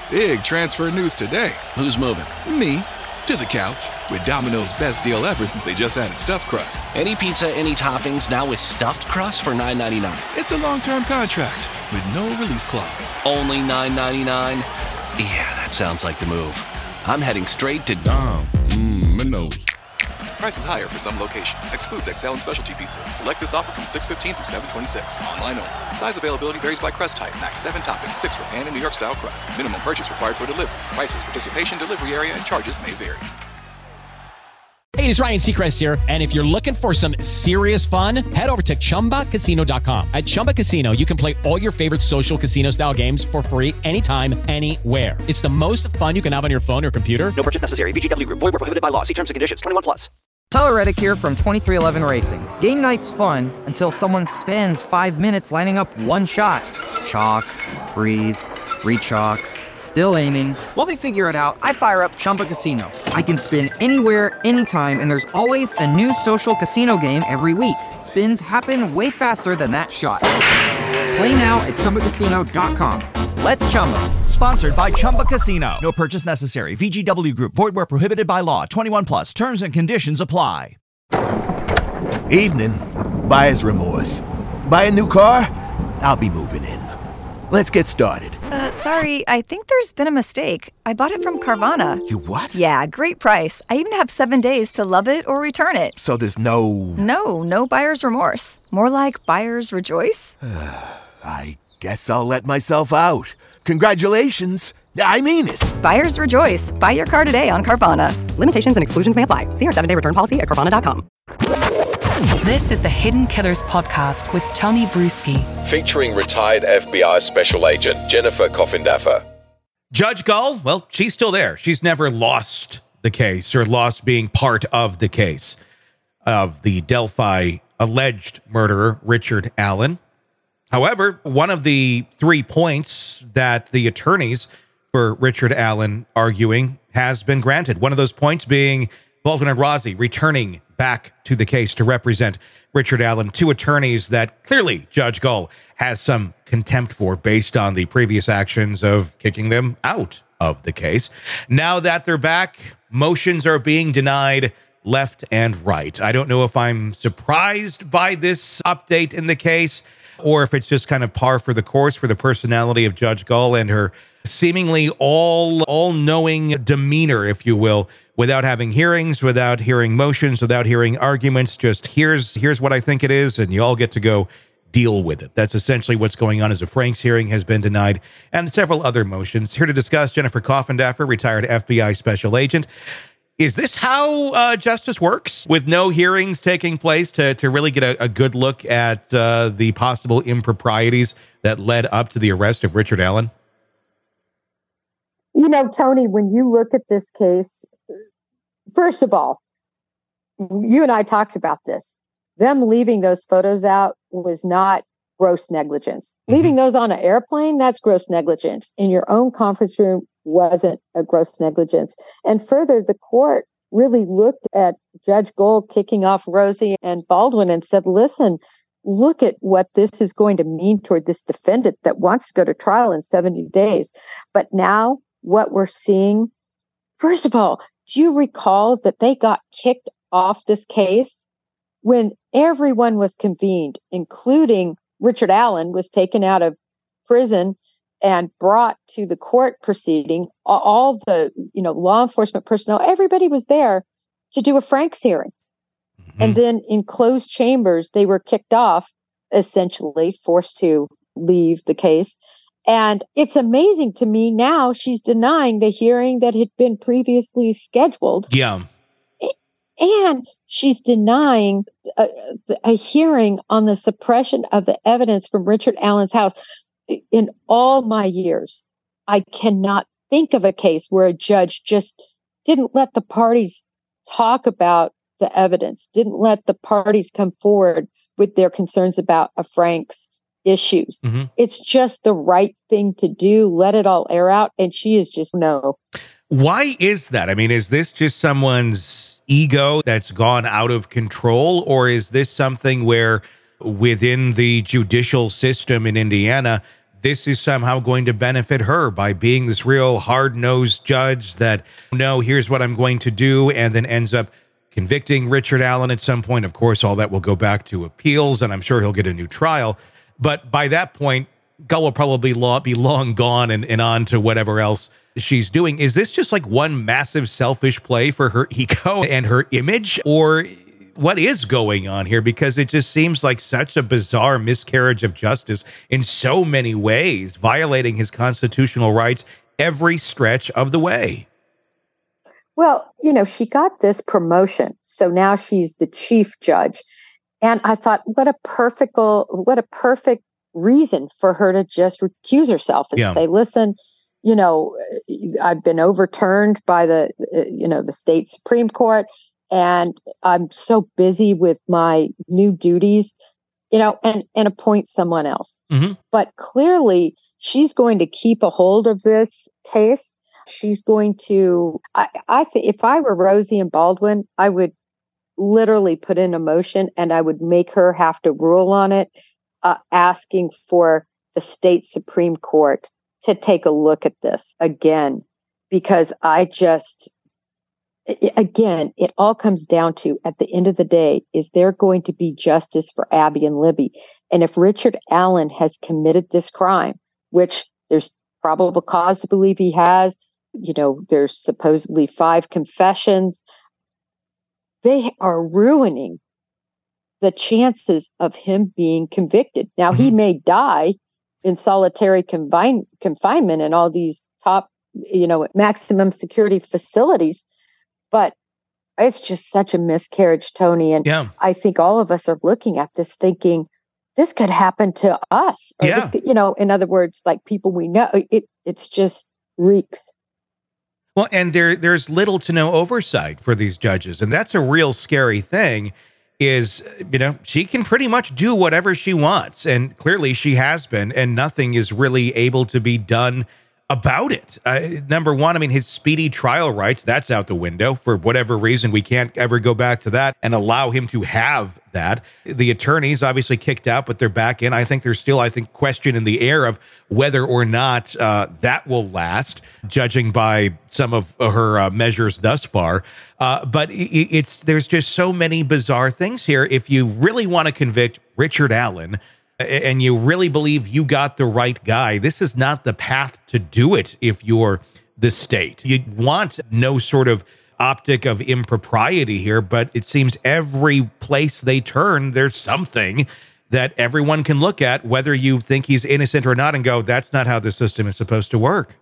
Big transfer news today. Who's moving? Me. To the couch. With Domino's best deal ever since they just added stuffed crust. Any pizza, any toppings, now with stuffed crust for $9.99. It's a long-term contract with no release clause. Only $9.99? Yeah, that sounds like the move. I'm heading straight to Domino's. Price is higher for some locations. Excludes XL and specialty pizzas. Select this offer from 6/15 through 7/26. Online only. Size availability varies by crust type. Max 7 toppings, 6 for pan and New York style crust. Minimum purchase required for delivery. Prices, participation, delivery area, and charges may vary. Hey, it's Ryan Seacrest here. And if you're looking for some serious fun, head over to ChumbaCasino.com. At Chumba Casino, you can play all your favorite social casino style games for free anytime, anywhere. It's the most fun you can have on your phone or computer. No purchase necessary. VGW Group. Void where prohibited by law. See terms and conditions. 21+. Tyler Reddick here from 23XI Racing. Game night's fun until someone spends 5 minutes lining up one shot. Chalk, breathe, re-chalk, still aiming. While they figure it out, I fire up Chumba Casino. I can spin anywhere, anytime, and there's always a new social casino game every week. Spins happen way faster than that shot. Play now at ChumbaCasino.com. Let's Chumba. Sponsored by Chumba Casino. No purchase necessary. VGW Group. Void where prohibited by law. 21+. Terms and conditions apply. Evening. Buyer's remorse. Buy a new car? I'll be moving in. Let's get started. Sorry, I think there's been a mistake. I bought it from Carvana. You what? Yeah, great price. I even have 7 days to love it or return it. So there's no... No buyer's remorse. More like buyer's rejoice. I guess I'll let myself out. Congratulations. I mean it. Buyer's rejoice. Buy your car today on Carvana. Limitations and exclusions may apply. See our 7-day return policy at Carvana.com. This is the Hidden Killers podcast with Tony Bruschi. Featuring retired FBI Special Agent Jennifer Coffindaffer. Judge Gull, well, she's still there. She's never lost the case or lost being part of the case of the Delphi alleged murderer, Richard Allen. However, one of the 3 points that the attorneys for Richard Allen arguing has been granted. One of those points being Baldwin and Rozzi returning back to the case to represent Richard Allen, 2 attorneys that clearly Judge Gull has some contempt for based on the previous actions of kicking them out of the case. Now that they're back, motions are being denied left and right. I don't know if I'm surprised by this update in the case or if it's just kind of par for the course for the personality of Judge Gull and her seemingly all-knowing demeanor, if you will, without having hearings, without hearing motions, without hearing arguments. Just here's what I think it is, and you all get to go deal with it. That's essentially what's going on as a Franks hearing has been denied, and several other motions. Here to discuss, Jennifer Coffindaffer, retired FBI Special Agent. Is this how justice works, with no hearings taking place to really get a good look at the possible improprieties that led up to the arrest of Richard Allen? You know, Tony, when you look at this case, first of all, you and I talked about this. Them leaving those photos out was not gross negligence. Mm-hmm. Leaving those on an airplane, that's gross negligence. In your own conference room wasn't a gross negligence. And further, the court really looked at Judge Gold kicking off Rozzi and Baldwin and said, listen, look at what this is going to mean toward this defendant that wants to go to trial in 70 days. But now what we're seeing, first of all, do you recall that they got kicked off this case when everyone was convened, including Richard Allen was taken out of prison and brought to the court proceeding? All the, law enforcement personnel, everybody was there to do a Franks hearing. Mm-hmm. And then in closed chambers, they were kicked off, essentially forced to leave the case. And it's amazing to me now she's denying the hearing that had been previously scheduled. Yeah. And she's denying a hearing on the suppression of the evidence from Richard Allen's house. In all my years, I cannot think of a case where a judge just didn't let the parties talk about the evidence, didn't let the parties come forward with their concerns about a Franks issues. Mm-hmm. It's just the right thing to do. Let it all air out. And she is just no. Why is that? I mean, is this just someone's ego that's gone out of control? Or is this something where within the judicial system in Indiana, this is somehow going to benefit her by being this real hard-nosed judge that, no, here's what I'm going to do, and then ends up convicting Richard Allen at some point. Of course, all that will go back to appeals, and I'm sure he'll get a new trial. But by that point, Gull will probably be long gone and on to whatever else she's doing. Is this just like one massive selfish play for her ego and her image? Or what is going on here? Because it just seems like such a bizarre miscarriage of justice in so many ways, violating his constitutional rights every stretch of the way. Well, she got this promotion. So now she's the chief judge. And I thought, what a perfect reason for her to just recuse herself and say, listen, I've been overturned by the state Supreme Court, and I'm so busy with my new duties, and appoint someone else. Mm-hmm. But clearly she's going to keep a hold of this case. She's going to, I think if I were Rosie and Baldwin, I would literally put in a motion and I would make her have to rule on it, asking for the state Supreme Court to take a look at this again, because it all comes down to, at the end of the day, is there going to be justice for Abby and Libby? And if Richard Allen has committed this crime, which there's probable cause to believe he has, there's supposedly 5 confessions, they are ruining the chances of him being convicted. Now, he may die in solitary confinement in all these top, maximum security facilities, but it's just such a miscarriage, Tony. And I think all of us are looking at this thinking, this could happen to us. Or this could, in other words, like people we know, it's just reeks. Well, and there's little to no oversight for these judges. And that's a real scary thing is, she can pretty much do whatever she wants. And clearly she has been, and nothing is really able to be done about it. Number one, his speedy trial rights, that's out the window. For whatever reason, we can't ever go back to that and allow him to have that. The attorneys obviously kicked out, but they're back in. I think there's still, question in the air of whether or not that will last, judging by some of her measures thus far. But there's just so many bizarre things here. If you really want to convict Richard Allen, and you really believe you got the right guy, this is not the path to do it if you're the state. You want no sort of optic of impropriety here, but it seems every place they turn, there's something that everyone can look at, whether you think he's innocent or not, and go, that's not how the system is supposed to work.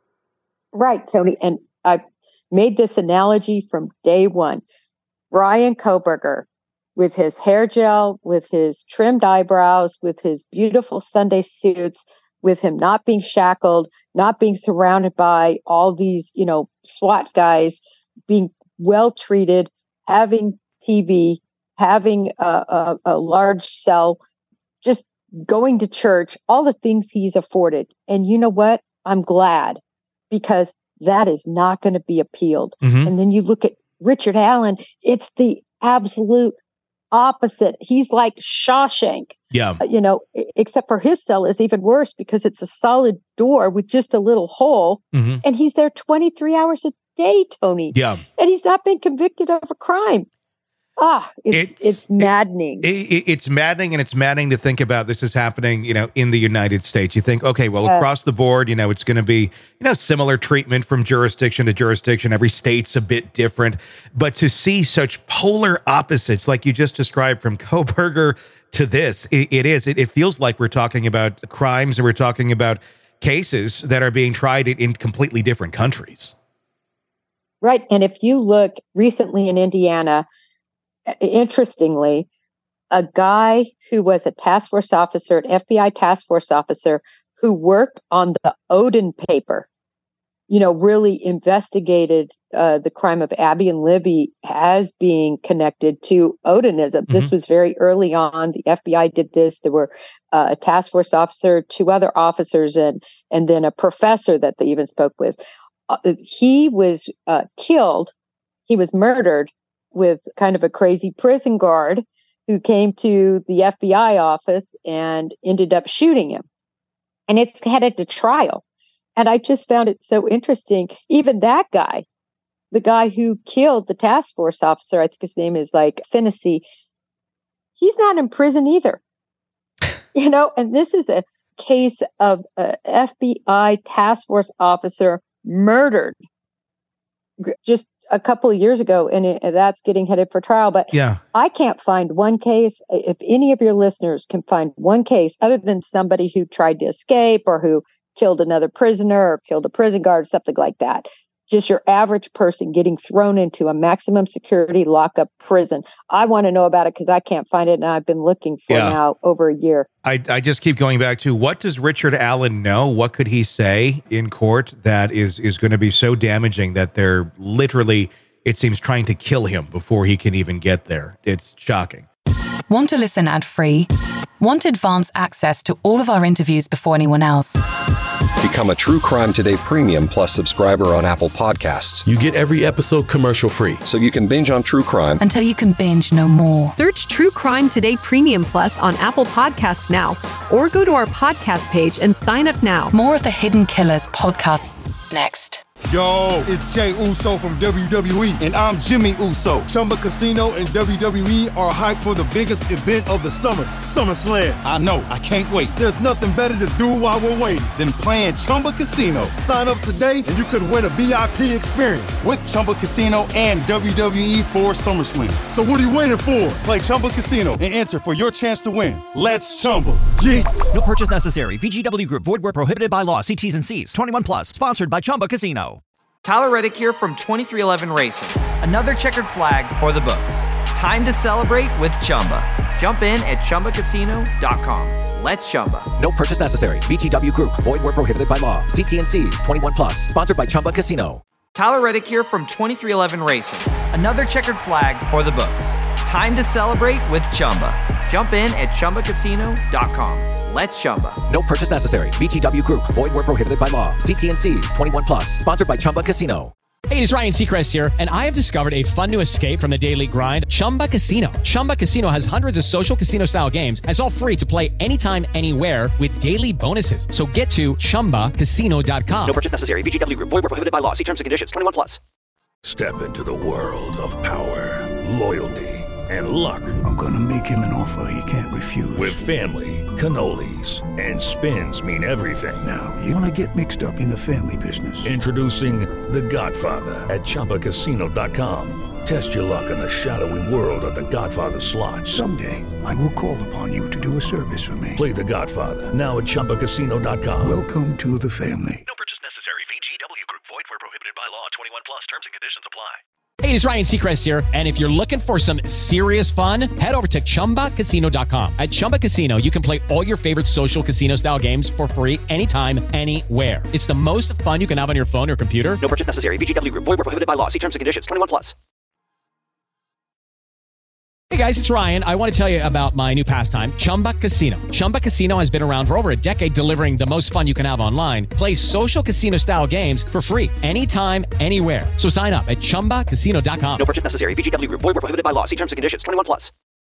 Right, Tony. And I made this analogy from day one. Bryan Kohberger, with his hair gel, with his trimmed eyebrows, with his beautiful Sunday suits, with him not being shackled, not being surrounded by all these, SWAT guys, being well treated, having TV, having a large cell, just going to church, all the things he's afforded. And you know what? I'm glad, because that is not going to be appealed. Mm-hmm. And then you look at Richard Allen, it's the absolute opposite. He's like Shawshank. Yeah. Except for his cell is even worse because it's a solid door with just a little hole. Mm-hmm. And he's there 23 hours a day, Tony. Yeah. And he's not been convicted of a crime. It's maddening. It's maddening, and it's maddening to think about this is happening, in the United States. You think, okay, well, across the board, it's going to be, similar treatment from jurisdiction to jurisdiction. Every state's a bit different. But to see such polar opposites, like you just described, from Kohberger to this, it feels like we're talking about crimes, and we're talking about cases that are being tried in completely different countries. Right. And if you look recently in Indiana, interestingly, a guy who was a task force officer, an FBI task force officer, who worked on the Odin paper, really investigated the crime of Abby and Libby as being connected to Odinism. Mm-hmm. This was very early on. The FBI did this. There were a task force officer, 2 other officers, and then a professor that they even spoke with. He was killed. He was murdered with kind of a crazy prison guard who came to the FBI office and ended up shooting him. and it's headed to trial. And I just found it so interesting. Even that guy, the guy who killed the task force officer, I think his name is like Finney, he's not in prison either. And this is a case of a FBI task force officer murdered just a couple of years ago, and that's getting headed for trial. But I can't find one case. If any of your listeners can find one case other than somebody who tried to escape or who killed another prisoner or killed a prison guard, something like that, just your average person getting thrown into a maximum security lockup prison. I want to know about it because I can't find it, and I've been looking for now over a year. I just keep going back to, what does Richard Allen know? What could he say in court that is going to be so damaging that they're literally, it seems, trying to kill him before he can even get there? It's shocking. Want to listen ad-free? Want advanced access to all of our interviews before anyone else? Become a True Crime Today Premium Plus subscriber on Apple Podcasts. You get every episode commercial-free, so you can binge on true crime until you can binge no more. Search True Crime Today Premium Plus on Apple Podcasts now, or go to our podcast page and sign up now. More of the Hidden Killers podcast next. Yo, it's Jay Uso from WWE, and I'm Jimmy Uso. Chumba Casino and WWE are hyped for the biggest event of the summer, SummerSlam. I know, I can't wait. There's nothing better to do while we're waiting than playing Chumba Casino. Sign up today and you could win a VIP experience with Chumba Casino and WWE for SummerSlam. So what are you waiting for? Play Chumba Casino and enter for your chance to win. Let's Chumba. Yeah. No purchase necessary. VGW Group. Void where prohibited by law. See T's and C's. 21 plus. Sponsored by Chumba Casino. Tyler Reddick here from 2311 Racing. Another checkered flag for the books. Time to celebrate with Chumba. Jump in at ChumbaCasino.com. Let's Chumba. No purchase necessary. VGW Group. Void where prohibited by law. See T's and C's. 21 plus. Sponsored by Chumba Casino. Tyler Reddick here from 2311 Racing. Another checkered flag for the books. Time to celebrate with Chumba. Jump in at ChumbaCasino.com. Let's Chumba. No purchase necessary. VGW Group. Void where prohibited by law. See T's and C's. 21 plus. Sponsored by Chumba Casino. Hey, it's Ryan Seacrest here, and I have discovered a fun new escape from the daily grind, Chumba Casino. Chumba Casino has hundreds of social casino-style games, and it's all free to play anytime, anywhere with daily bonuses. So get to ChumbaCasino.com. No purchase necessary. VGW Group. Void where prohibited by law. See terms and conditions. 21 plus. Step into the world of power, loyalty, and luck. I'm going to make him an offer he can't refuse. With family, cannolis, and spins mean everything. Now, you want to get mixed up in the family business. Introducing The Godfather at ChumbaCasino.com. Test your luck in the shadowy world of The Godfather slot. Someday, I will call upon you to do a service for me. Play The Godfather now at ChumbaCasino.com. Welcome to the family. No purchase necessary. VGW Group. Void where prohibited by law. 21 plus. Terms and conditions apply. Hey, it's Ryan Seacrest here, and if you're looking for some serious fun, head over to ChumbaCasino.com. At Chumba Casino, you can play all your favorite social casino-style games for free anytime, anywhere. It's the most fun you can have on your phone or computer. No purchase necessary. VGW Group. Void where prohibited by law. See terms and conditions. 21 plus. Hey guys, it's Ryan. I want to tell you about my new pastime, Chumba Casino. Chumba Casino has been around for over a decade, delivering the most fun you can have online. Play social casino-style games for free anytime, anywhere. So sign up at ChumbaCasino.com. No purchase necessary. VGW Group. Void where prohibited by law. See terms and conditions. 21 plus.